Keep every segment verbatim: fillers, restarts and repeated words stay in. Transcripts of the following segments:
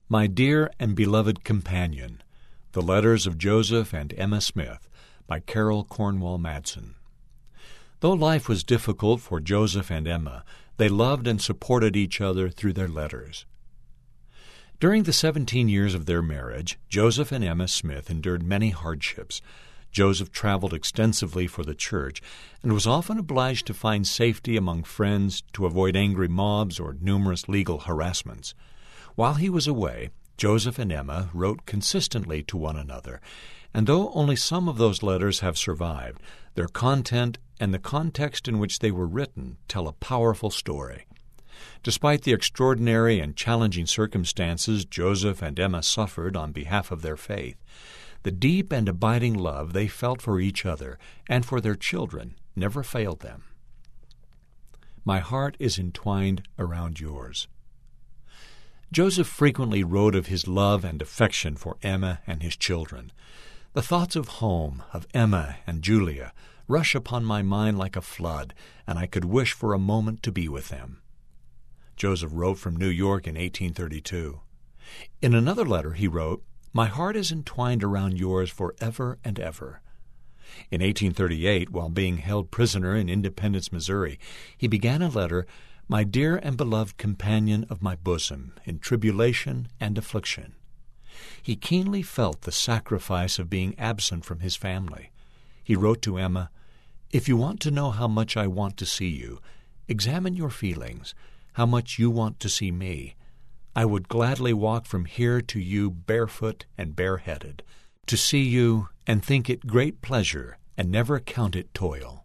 My Dear and Beloved Companion, The Letters of Joseph and Emma Smith, by Carol Cornwall Madsen. Though life was difficult for Joseph and Emma, they loved and supported each other through their letters. During the seventeen years of their marriage, Joseph and Emma Smith endured many hardships. Joseph traveled extensively for the church and was often obliged to find safety among friends to avoid angry mobs or numerous legal harassments. While he was away, Joseph and Emma wrote consistently to one another, and though only some of those letters have survived, their content and the context in which they were written tell a powerful story. Despite the extraordinary and challenging circumstances Joseph and Emma suffered on behalf of their faith, the deep and abiding love they felt for each other and for their children never failed them. My heart is entwined around yours. Joseph frequently wrote of his love and affection for Emma and his children. The thoughts of home, of Emma and Julia, rush upon my mind like a flood, and I could wish for a moment to be with them. Joseph wrote from New York in eighteen thirty-two. In another letter he wrote, My heart is entwined around yours forever and ever. In eighteen thirty-eight, while being held prisoner in Independence, Missouri, he began a letter, My dear and beloved companion of my bosom, in tribulation and affliction. He keenly felt the sacrifice of being absent from his family. He wrote to Emma, If you want to know how much I want to see you, examine your feelings, how much you want to see me. I would gladly walk from here to you barefoot and bareheaded, to see you and think it great pleasure and never count it toil.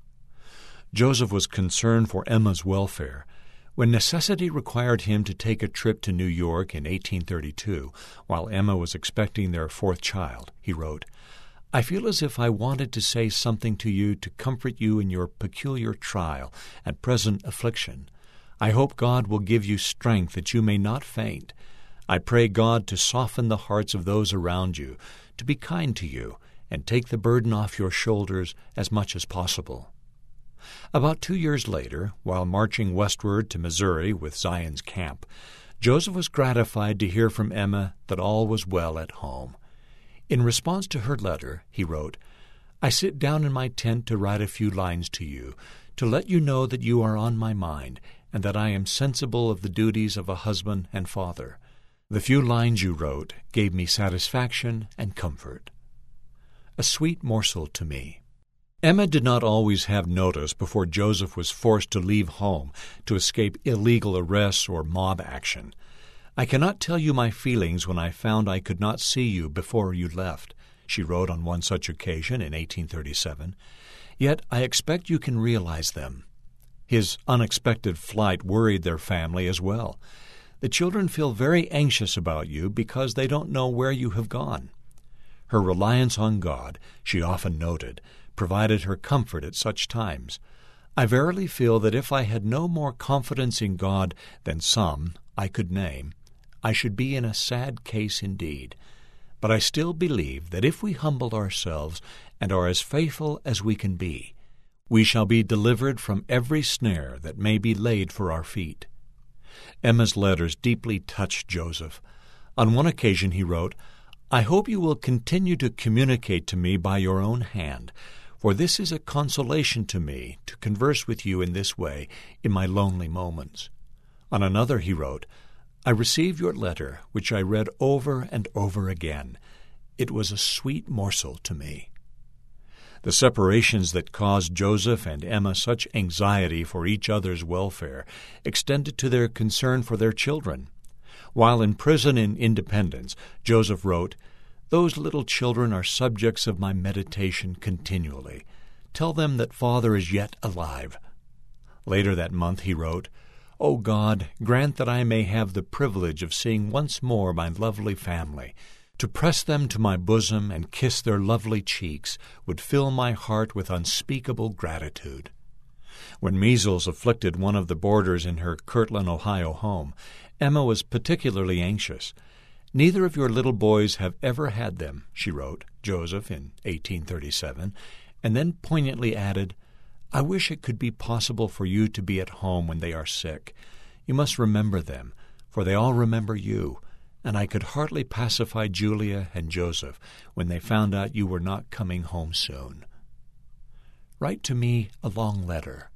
Joseph was concerned for Emma's welfare. When necessity required him to take a trip to New York in eighteen thirty-two, while Emma was expecting their fourth child, he wrote, I feel as if I wanted to say something to you to comfort you in your peculiar trial and present affliction. I hope God will give you strength that you may not faint. I pray God to soften the hearts of those around you, to be kind to you, and take the burden off your shoulders as much as possible. About two years later, while marching westward to Missouri with Zion's camp, Joseph was gratified to hear from Emma that all was well at home. In response to her letter, he wrote, I sit down in my tent to write a few lines to you, to let you know that you are on my mind, and that I am sensible of the duties of a husband and father. The few lines you wrote gave me satisfaction and comfort. A sweet morsel to me. Emma did not always have notice before Joseph was forced to leave home to escape illegal arrests or mob action. I cannot tell you my feelings when I found I could not see you before you left, she wrote on one such occasion in eighteen thirty-seven. Yet I expect you can realize them. His unexpected flight worried their family as well. The children feel very anxious about you because they don't know where you have gone. Her reliance on God, she often noted, provided her comfort at such times. I verily feel that if I had no more confidence in God than some I could name, I should be in a sad case indeed. But I still believe that if we humble ourselves and are as faithful as we can be, we shall be delivered from every snare that may be laid for our feet. Emma's letters deeply touched Joseph. On one occasion he wrote, I hope you will continue to communicate to me by your own hand, for this is a consolation to me to converse with you in this way in my lonely moments. On another he wrote, I received your letter, which I read over and over again. It was a sweet morsel to me. The separations that caused Joseph and Emma such anxiety for each other's welfare extended to their concern for their children. While in prison in Independence, Joseph wrote, Those little children are subjects of my meditation continually. Tell them that Father is yet alive. Later that month he wrote, O God, grant that I may have the privilege of seeing once more my lovely family. To press them to my bosom and kiss their lovely cheeks would fill my heart with unspeakable gratitude. When measles afflicted one of the boarders in her Kirtland, Ohio home, Emma was particularly anxious. Neither of your little boys have ever had them, she wrote Joseph in eighteen thirty-seven, and then poignantly added, I wish it could be possible for you to be at home when they are sick. You must remember them, for they all remember you, and I could hardly pacify Julia and Joseph when they found out you were not coming home soon. Write to me a long letter.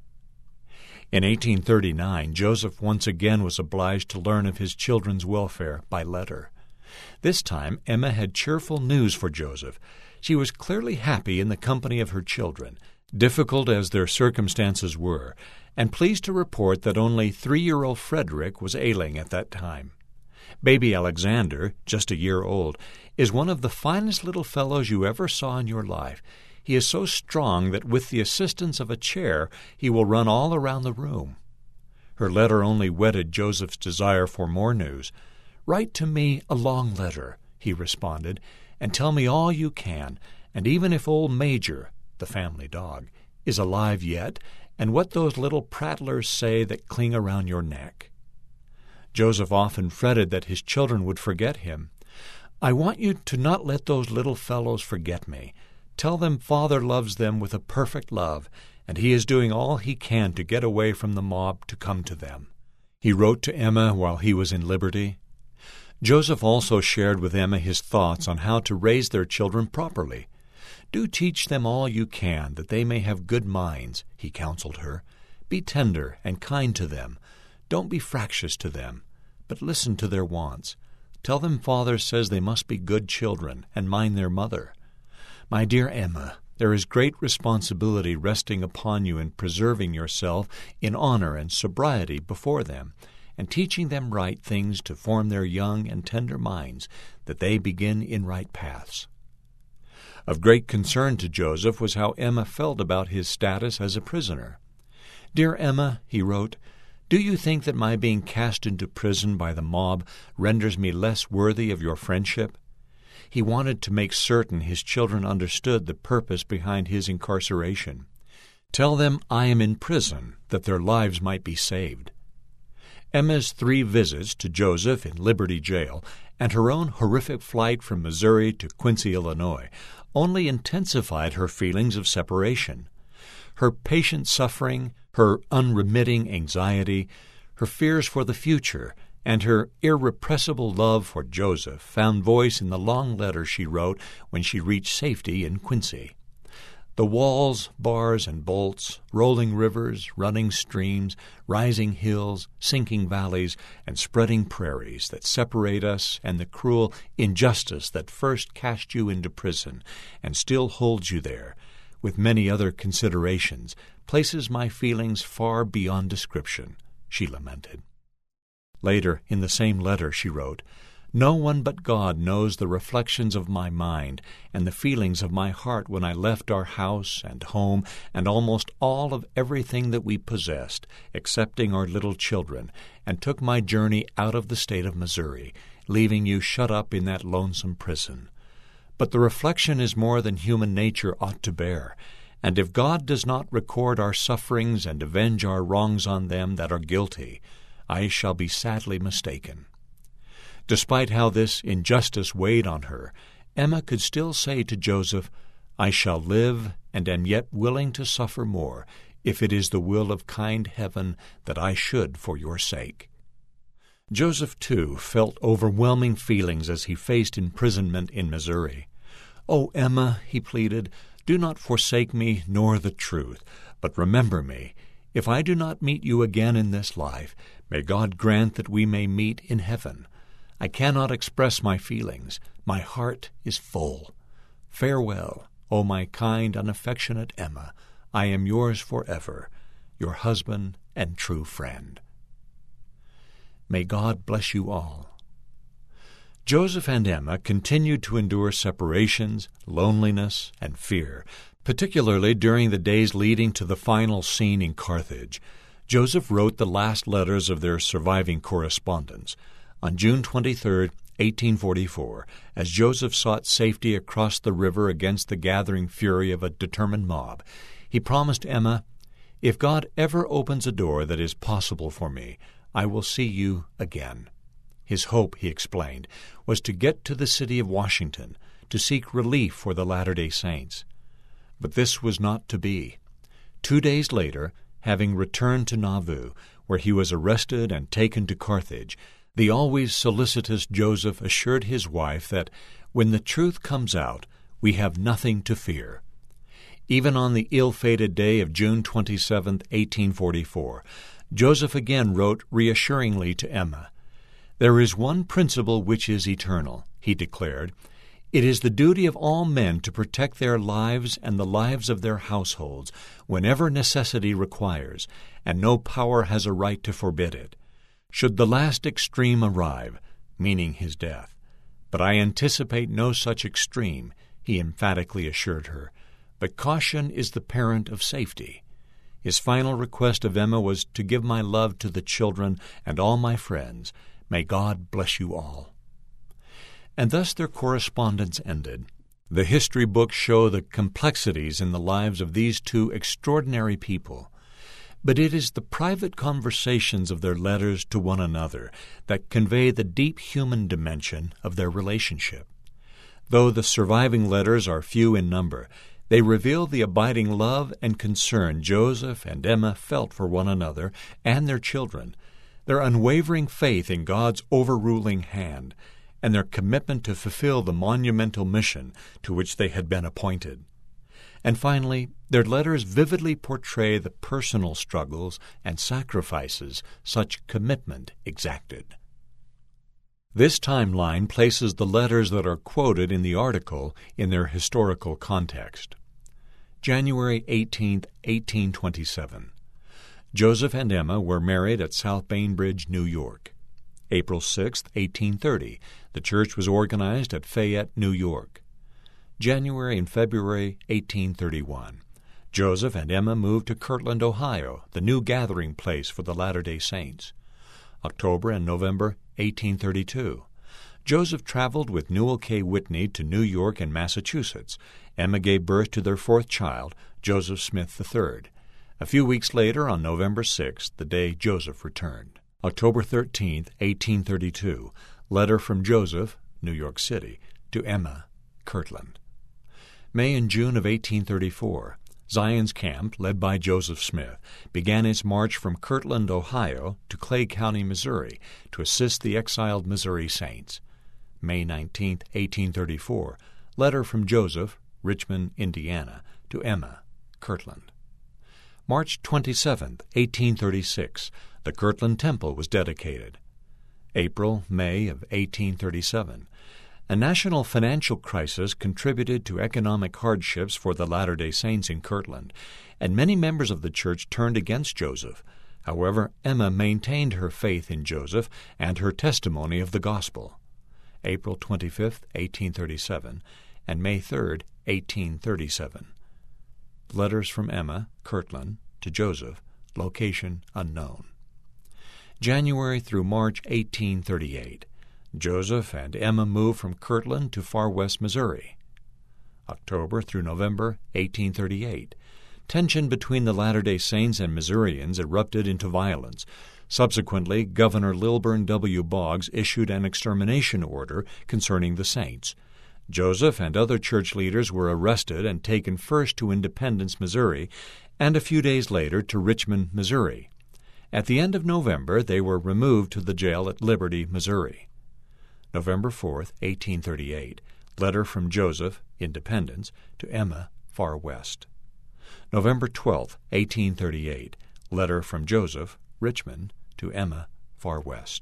In eighteen thirty-nine, Joseph once again was obliged to learn of his children's welfare by letter. This time, Emma had cheerful news for Joseph. She was clearly happy in the company of her children, difficult as their circumstances were, and pleased to report that only three-year-old Frederick was ailing at that time. Baby Alexander, just a year old, is one of the finest little fellows you ever saw in your life. He is so strong that with the assistance of a chair he will run all around the room. Her letter only whetted Joseph's desire for more news. "Write to me a long letter," he responded, "and tell me all you can, and even if old Major, the family dog, is alive yet, and what those little prattlers say that cling around your neck." Joseph often fretted that his children would forget him. "I want you to not let those little fellows forget me. Tell them Father loves them with a perfect love, and he is doing all he can to get away from the mob to come to them," he wrote to Emma while he was in Liberty. Joseph also shared with Emma his thoughts on how to raise their children properly. "Do teach them all you can, that they may have good minds," he counseled her. "Be tender and kind to them. Don't be fractious to them, but listen to their wants. Tell them Father says they must be good children and mind their mother. My dear Emma, there is great responsibility resting upon you in preserving yourself in honor and sobriety before them, and teaching them right things to form their young and tender minds, that they begin in right paths." Of great concern to Joseph was how Emma felt about his status as a prisoner. "Dear Emma," he wrote, "do you think that my being cast into prison by the mob renders me less worthy of your friendship?" He wanted to make certain his children understood the purpose behind his incarceration. "Tell them I am in prison, that their lives might be saved." Emma's three visits to Joseph in Liberty Jail and her own horrific flight from Missouri to Quincy, Illinois, only intensified her feelings of separation. Her patient suffering, her unremitting anxiety, her fears for the future, and her irrepressible love for Joseph found voice in the long letter she wrote when she reached safety in Quincy. The walls, bars, and bolts, rolling rivers, running streams, rising hills, sinking valleys, and spreading prairies that separate us, and the cruel injustice that first cast you into prison and still holds you there, with many other considerations, places my feelings far beyond description, she lamented. Later, in the same letter, she wrote, "No one but God knows the reflections of my mind and the feelings of my heart when I left our house and home and almost all of everything that we possessed, excepting our little children, and took my journey out of the state of Missouri, leaving you shut up in that lonesome prison. But the reflection is more than human nature ought to bear, and if God does not record our sufferings and avenge our wrongs on them that are guilty, I shall be sadly mistaken." Despite how this injustice weighed on her, Emma could still say to Joseph, "I shall live and am yet willing to suffer more, if it is the will of kind heaven that I should for your sake." Joseph, too, felt overwhelming feelings as he faced imprisonment in Missouri. "Oh, Emma," he pleaded, "do not forsake me nor the truth, but remember me. If I do not meet you again in this life, may God grant that we may meet in heaven. I cannot express my feelings. My heart is full. Farewell, O my kind and affectionate Emma. I am yours forever, your husband and true friend." May God bless you all. Joseph and Emma continued to endure separations, loneliness, and fear, particularly during the days leading to the final scene in Carthage. Joseph wrote the last letters of their surviving correspondence. On June twenty-third, eighteen forty-four, as Joseph sought safety across the river against the gathering fury of a determined mob, he promised Emma, "If God ever opens a door that is possible for me, I will see you again." His hope, he explained, was to get to the city of Washington, to seek relief for the Latter-day Saints. But this was not to be. Two days later, having returned to Nauvoo, where he was arrested and taken to Carthage, The always solicitous Joseph assured his wife that, when the truth comes out, we have nothing to fear. Even on the ill-fated day of June twenty-seventh, eighteen forty-four, Joseph again wrote reassuringly to Emma. "There is one principle which is eternal," he declared. "It is the duty of all men to protect their lives and the lives of their households whenever necessity requires, and no power has a right to forbid it. Should the last extreme arrive," meaning his death, "but I anticipate no such extreme," he emphatically assured her, "but caution is the parent of safety." His final request of Emma was to give my love to the children and all my friends. May God bless you all. And thus their correspondence ended. The history books show the complexities in the lives of these two extraordinary people. But it is the private conversations of their letters to one another that convey the deep human dimension of their relationship. Though the surviving letters are few in number, they reveal the abiding love and concern Joseph and Emma felt for one another and their children, their unwavering faith in God's overruling hand, and their commitment to fulfill the monumental mission to which they had been appointed. And finally, their letters vividly portray the personal struggles and sacrifices such commitment exacted. This timeline places the letters that are quoted in the article in their historical context. January eighteenth, eighteen twenty-seven. Joseph and Emma were married at South Bainbridge, New York. April sixth, eighteen thirty. The church was organized at Fayette, New York. January and February eighteen thirty-one. Joseph and Emma moved to Kirtland, Ohio, the new gathering place for the Latter-day Saints. October and November eighteen thirty-two. Joseph traveled with Newell K. Whitney to New York and Massachusetts. Emma gave birth to their fourth child, Joseph Smith the third. A few weeks later, on November sixth, the day Joseph returned. October thirteenth, eighteen thirty-two. Letter from Joseph, New York City, to Emma, Kirtland. May and June of eighteen thirty-four. Zion's Camp, led by Joseph Smith, began its march from Kirtland, Ohio, to Clay County, Missouri, to assist the exiled Missouri Saints. May nineteenth, eighteen thirty-four. Letter from Joseph, Richmond, Indiana, to Emma, Kirtland. March twenty-seventh, eighteen thirty-six. The Kirtland Temple was dedicated. April, May of eighteen thirty-seven. A national financial crisis contributed to economic hardships for the Latter-day Saints in Kirtland, and many members of the church turned against Joseph. However, Emma maintained her faith in Joseph and her testimony of the gospel. April twenty-fifth, eighteen thirty-seven, and May third, eighteen thirty-seven. Letters from Emma, Kirtland, to Joseph, location unknown. January through March eighteen thirty-eight. Joseph and Emma moved from Kirtland to Far West, Missouri. October through November eighteen thirty-eight. Tension between the Latter-day Saints and Missourians erupted into violence. Subsequently, Governor Lilburn W. Boggs issued an extermination order concerning the Saints. Joseph and other church leaders were arrested and taken first to Independence, Missouri, and a few days later to Richmond, Missouri. At the end of November, they were removed to the jail at Liberty, Missouri. November fourth, eighteen thirty-eight. Letter from Joseph, Independence, to Emma, Far West. November twelfth, eighteen thirty-eight. Letter from Joseph, Richmond, to Emma, Far West.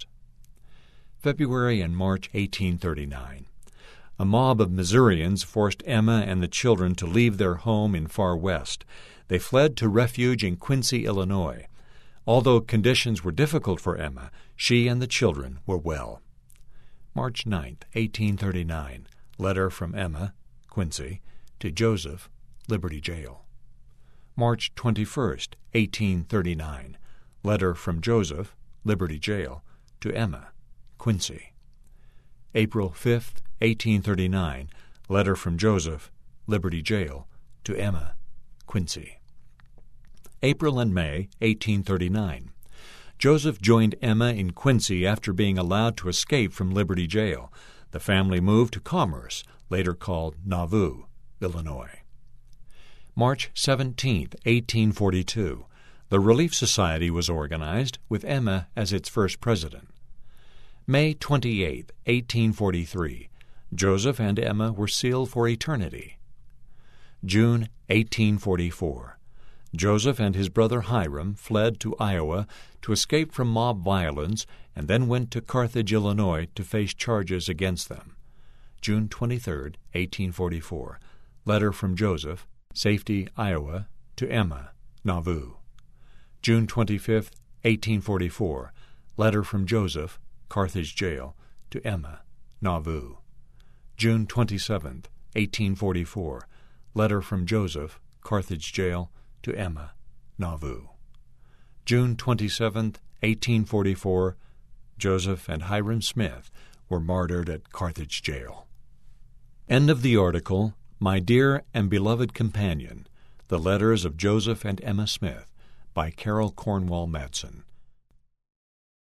February and March eighteen thirty-nine. A mob of Missourians forced Emma and the children to leave their home in Far West. They fled to refuge in Quincy, Illinois. Although conditions were difficult for Emma, she and the children were well. March ninth, eighteen thirty-nine. Letter from Emma, Quincy, to Joseph, Liberty Jail. March twenty-first, eighteen thirty-nine. Letter from Joseph, Liberty Jail, to Emma, Quincy. April fifth, eighteen thirty-nine. Letter from Joseph, Liberty Jail, to Emma, Quincy. April and May, eighteen thirty-nine. Joseph joined Emma in Quincy after being allowed to escape from Liberty Jail. The family moved to Commerce, later called Nauvoo, Illinois. March seventeenth, eighteen forty-two. The Relief Society was organized, with Emma as its first president. May twenty-eighth, eighteen forty-three. Joseph and Emma were sealed for eternity. June eighteen forty-four. Joseph and his brother Hiram fled to Iowa to escape from mob violence and then went to Carthage, Illinois, to face charges against them. June twenty-third, eighteen forty-four. Letter from Joseph, Safety, Iowa, to Emma, Nauvoo. June twenty-fifth, eighteen forty-four. Letter from Joseph, Carthage Jail, to Emma, Nauvoo. June twenty-seventh, eighteen forty-four. Letter from Joseph, Carthage Jail, to Emma, Nauvoo. June twenty-seventh, eighteen forty-four. Joseph and Hiram Smith were martyred at Carthage Jail. End of the article, My Dear and Beloved Companion, The Letters of Joseph and Emma Smith, by Carol Cornwall Madsen.